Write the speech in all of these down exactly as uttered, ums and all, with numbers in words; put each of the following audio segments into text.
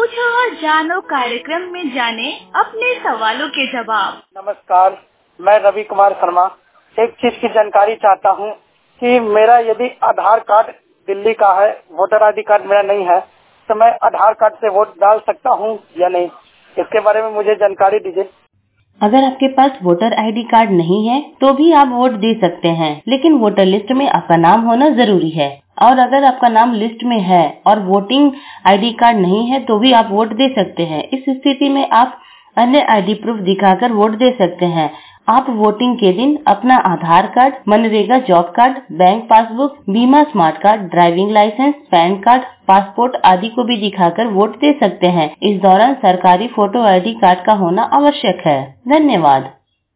पूछो और जानो कार्यक्रम में जाने अपने सवालों के जवाब। नमस्कार, मैं रवि कुमार शर्मा एक चीज की जानकारी चाहता हूँ कि मेरा यदि आधार कार्ड दिल्ली का है, वोटर आईडी कार्ड मेरा नहीं है, तो मैं आधार कार्ड से वोट डाल सकता हूँ या नहीं, इसके बारे में मुझे जानकारी दीजिए। अगर आपके पास वोटर आईडी कार्ड नहीं है तो भी आप वोट दे सकते हैं, लेकिन वोटर लिस्ट में आपका नाम होना जरूरी है। और अगर आपका नाम लिस्ट में है और वोटिंग आईडी कार्ड नहीं है तो भी आप वोट दे सकते हैं। इस स्थिति में आप अन्य आईडी प्रूफ दिखाकर वोट दे सकते हैं। आप वोटिंग के दिन अपना Aadhaar card, MNREGA job card, bank passbook, बीमा smart card, driving licence, PAN card, passport आदि को भी दिखाकर वोट दे सकते हैं। इस दौरान सरकारी फोटो आईडी कार्ड का होना आवश्यक है। धन्यवाद।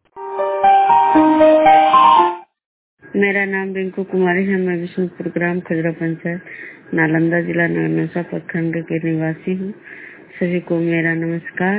मेरा नाम रिंकू कुमारी है। मैं विष्णुपुर ग्राम खजरा पंचायत नालंदा जिला नगरनौसा प्रखंड के निवासी हूँ। सभी को मेरा नमस्कार।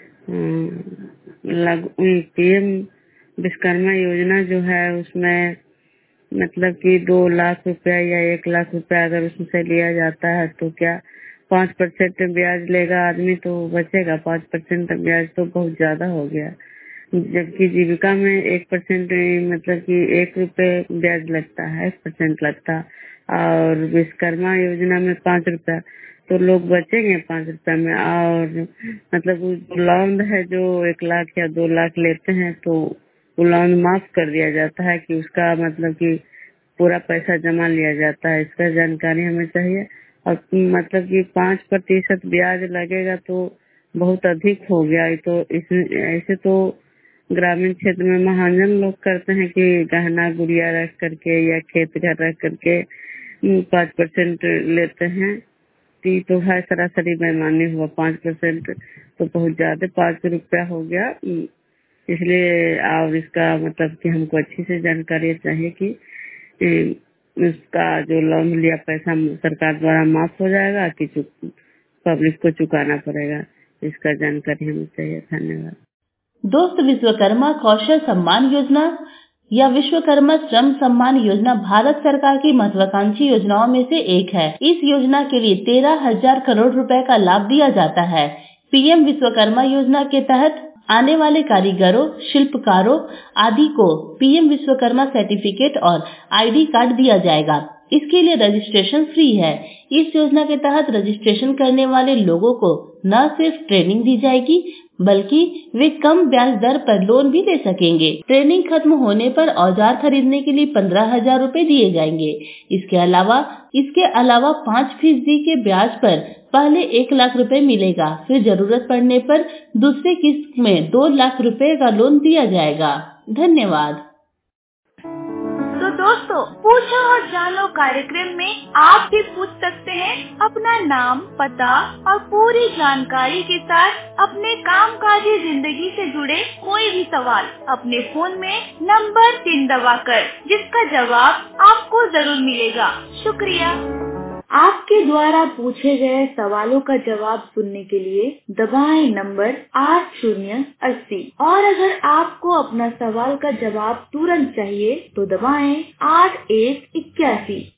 पीएम विश्वकर्मा योजना जो है उसमें मतलब कि दो लाख रुपया या एक लाख रुपया अगर उसमें लिया जाता है तो क्या पाँच परसेंट ब्याज लेगा आदमी तो बचेगा। पाँच परसेंट ब्याज तो बहुत ज्यादा हो गया, जबकि जीविका में एक परसेंट मतलब कि एक रुपए ब्याज लगता है, एक परसेंट लगता, और विश्वकर्मा योजना में पाँच रुपया, तो लोग बचेंगे पाँच रुपया में। और मतलब लोन है जो एक लाख या दो लाख लेते हैं तो वो लोन माफ कर दिया जाता है कि उसका मतलब कि पूरा पैसा जमा लिया जाता है। इसका जानकारी हमें चाहिए। और मतलब कि पाँच प्रतिशत ब्याज लगेगा तो बहुत अधिक हो गया। तो इसमें ऐसे तो ग्रामीण क्षेत्र में महाजन लोग करते हैं कि गहना गुड़िया रख करके या खेत घर रख करके पाँच परसेंट लेते हैं। तो है सरासरी बेईमानी हुआ। पाँच परसेंट तो बहुत ज्यादा, पाँच रुपया हो गया। इसलिए और इसका मतलब कि हमको अच्छी से जानकारी चाहिए कि उसका जो लोन लिया पैसा सरकार द्वारा माफ हो जाएगा कि पब्लिक को चुकाना पड़ेगा, इसका जानकारी हमें चाहिए। धन्यवाद। दोस्त, विश्वकर्मा कौशल सम्मान योजना या विश्वकर्मा श्रम सम्मान योजना भारत सरकार की महत्वाकांक्षी योजनाओं में से एक है। इस योजना के लिए तेरह हजार करोड़ रुपए का लाभ दिया जाता है। पीएम विश्वकर्मा योजना के तहत आने वाले कारीगरों, शिल्पकारों आदि को पीएम विश्वकर्मा सर्टिफिकेट और आईडी कार्ड दिया जाएगा। इसके लिए रजिस्ट्रेशन फ्री है। इस योजना के तहत रजिस्ट्रेशन करने वाले लोगों को न सिर्फ ट्रेनिंग दी जाएगी बल्कि वे कम ब्याज दर पर लोन भी ले सकेंगे। ट्रेनिंग खत्म होने पर औजार खरीदने के लिए पंद्रह हजार रूपए दिए जाएंगे। इसके अलावा इसके अलावा पाँच फीसदी के ब्याज पर पहले एक लाख रुपए मिलेगा, फिर जरूरत पड़ने पर दूसरे किस्त में दो लाख रुपए का लोन दिया जाएगा। धन्यवाद। तो दोस्तों, पूछो और जानो कार्यक्रम में आप भी पूछ सकते हैं अपना नाम, पता और पूरी जानकारी के साथ अपने कामकाजी जिंदगी से जुड़े कोई भी सवाल अपने फोन में नंबर तीन दबाकर, जिसका जवाब आपको जरूर मिलेगा। शुक्रिया। आपके द्वारा पूछे गए सवालों का जवाब सुनने के लिए दबाएं नंबर आठ शून्य अस्सी। और अगर आपको अपना सवाल का जवाब तुरंत चाहिए तो दबाएं आठ एक इक्यासी।